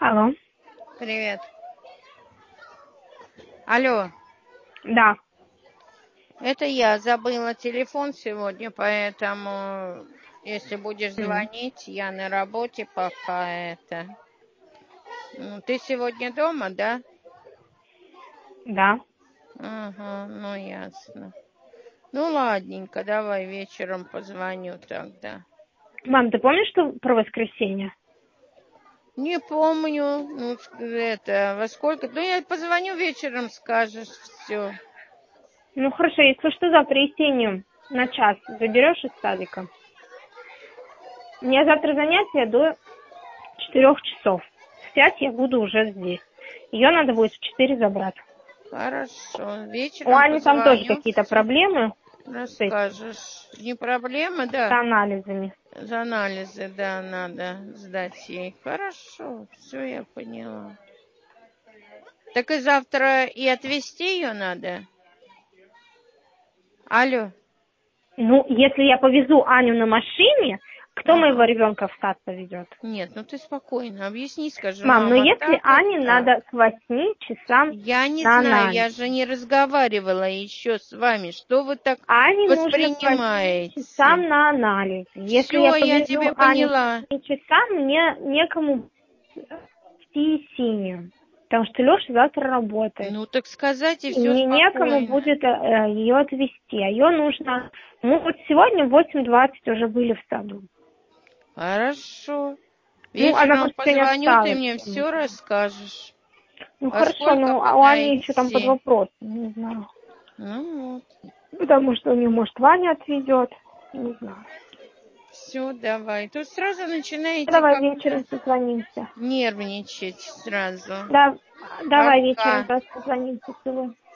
Алло. Привет. Алло, Да. это я забыла телефон сегодня, поэтому если будешь М. звонить, я на работе пока это. Ты сегодня дома, да? Да. Ага, ну ясно. Ну ладненько, давай вечером позвоню тогда. Мам, ты помнишь, что про воскресенье? Не помню, во сколько. Ну, я позвоню вечером, скажешь, все. Ну хорошо, если что, завтра Есению на час заберешь из садика. У меня завтра занятие до 4 часов. В 5 я буду уже здесь. Ее надо будет в 4 забрать. Хорошо, У вечером Ани там тоже позвоню, какие-то все проблемы с этим, расскажешь. Не проблема, с да? анализами. За анализы, да, надо сдать ей. Хорошо, все, я поняла. Так и завтра и отвезти ее надо? Алло. Ну, если я повезу Аню на машине, кто моего Ага. ребенка в сад поведет? Нет, ну ты спокойно объясни, скажи, Мам, ну мама, если так и Ане так. надо к 8 часам Я не на знаю, анализ. я же не разговаривала еще с вами. Что вы так Ане нужно к 8 часам воспринимаете? на анализ. Если я Все, я повезу тебя Аню к поняла. 8 часам, мне некому вести Синюю. Потому что Леша завтра работает. Ну так сказать и И все мне некому спокойно. будет ее отвезти. А ее нужно... Мы вот сегодня в 8:20 уже были в саду. Хорошо. Ну, она Вечером просто сегодня позвоню, ты встала мне все почему-то. расскажешь. Ну, Во хорошо, сколько ну, а у куда Ани еще там под идти? вопросом, не знаю. Ну вот. Потому что у нее, может, Ваня отвезет. Не знаю. Все, давай. Тут сразу начинаете Давай как-то вечером созвонимся. нервничать сразу. Да, давай вечером Пока. просто созвонимся. Целую.